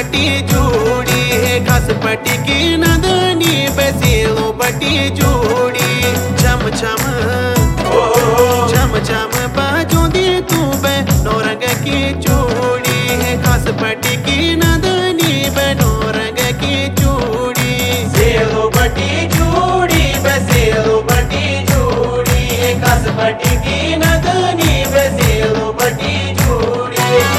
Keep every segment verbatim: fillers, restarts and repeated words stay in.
बटी जोड़ी है घास पटी की नदनी बेसेलो बटी जोड़ी छम छम छम छम बाजो दी तू बे नौरंग की जोड़ी है घास पटी की नदनी बे नौरंग की जोड़ी सेलो बटी जोड़ी बेसेलो बटी जोड़ी है घास पटी की नदनी बेसेलो बटी जोड़ी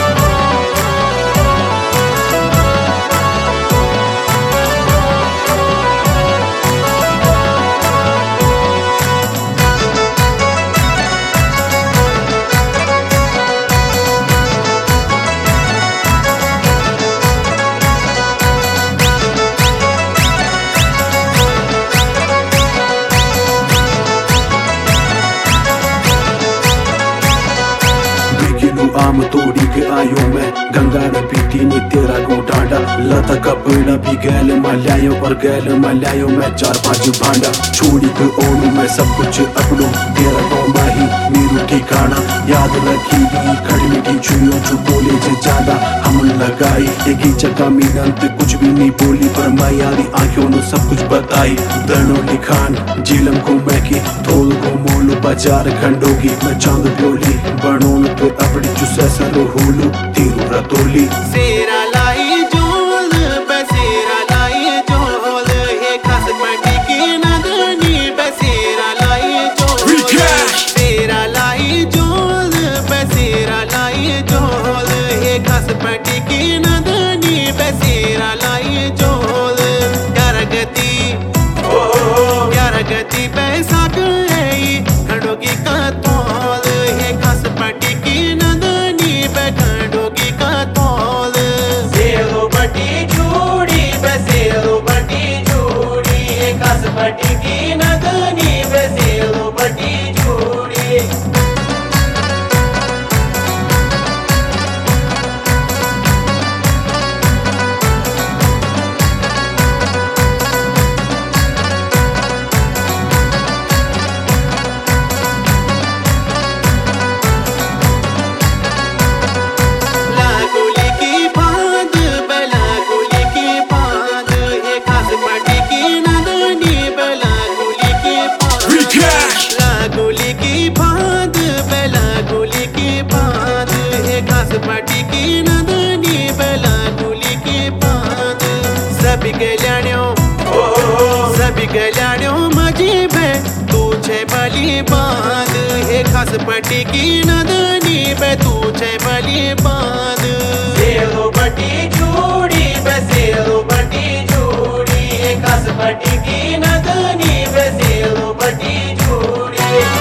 आम तोड़ी के आयो मैं गंगा ने पीती नी तेरा को डांडा लता कपड़ा भी गैल मल्यायो और गैल मल्यायो मैं चार पांच भांडा छोड़ी के ओनू मैं सब कुछ अपनों तेरा को माही मेरू ठिकाना याद रखी दी खड़ी मीठी छुइयों जो बोले जे ज्यादा हम लगाई एक ही जगह मीनंत कुछ भी नहीं बोली पर मैं यारी आंखों ने सब कुछ बताई दर्नो लिखान झीलम को मैं की थोल को मोलू बाजार खंडोगी मैं चांद प्योली बनोन पे अपनी सरो होलू तीरू रतोली सेरा लाई जोल बसेरा लाई जोल है घास पटी की नदनी बसेरा लाई जोल सेरा लाई जोल बसेरा लाई जोल है घास पटी की नदनी बसेरा लाई जोल यार गति यार गति पैसा गई खड़ोगी का तोल है घास पटी की खंडोगी का तौल सेलो बटी जोड़ी बसेलो बटी जोड़ी है घास पटी की नदनी बसेलो बटी जोड़ी पटी की नदनी बेला गुली की बांध सभी गल्याण्यों सभी गल्याण्यों मजी बे तू छे बली बांध है घास पटी की नदनी बे तू छे बली बांध सेलो बटी जोड़ी बेसेलो बटी जोड़ी है घास पटी की नदनी बेसेलो बटी जोड़ी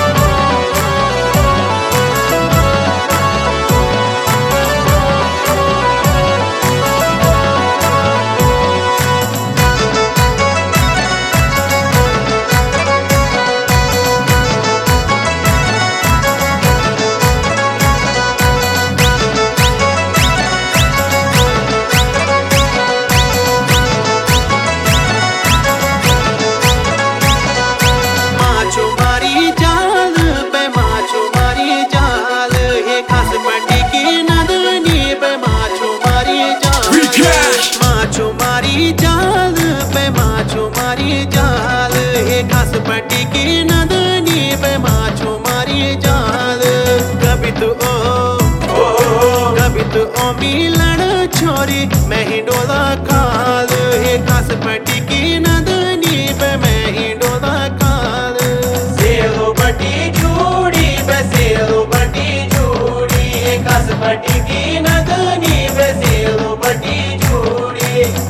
माछो मारी जाल पे माछो मारी जाल है घास पटी की नदनी पे माछो मारी जाल कभी तो ओ कभी तो ओ मिलन छोरी मैं ही डोला खाल है घास पटी की नदनी पे मैं ही डोला खाल सेलो बटी जोड़ी बेसेलो बटी जोड़ी है घास पटी की नदनी बेसेलो बटी जोड़ी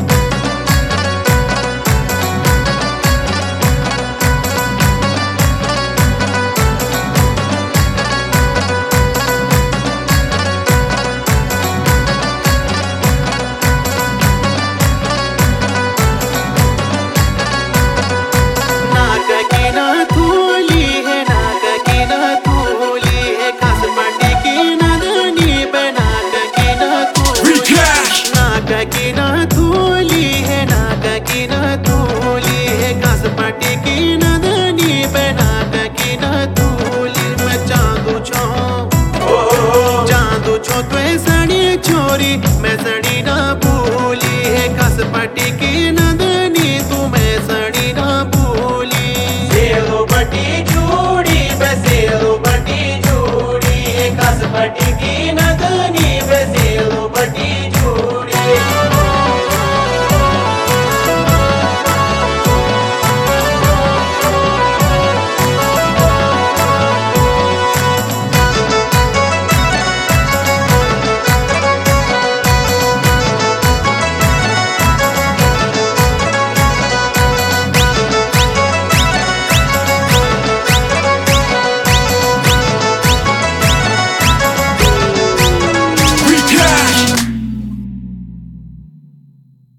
की ना थोली है नाका की ना थोली है घास पटी की नदनी पे नाका की ना थोली मैं चांदू छो चांदू छो तो सड़ी छोरी मैं सड़ी ना भूली पटी की नंदनी तुम्हें सड़ी ना भूली। सेलो बटी चूड़ी बसेलो बटी चूड़ी, घास पटी की नंदनी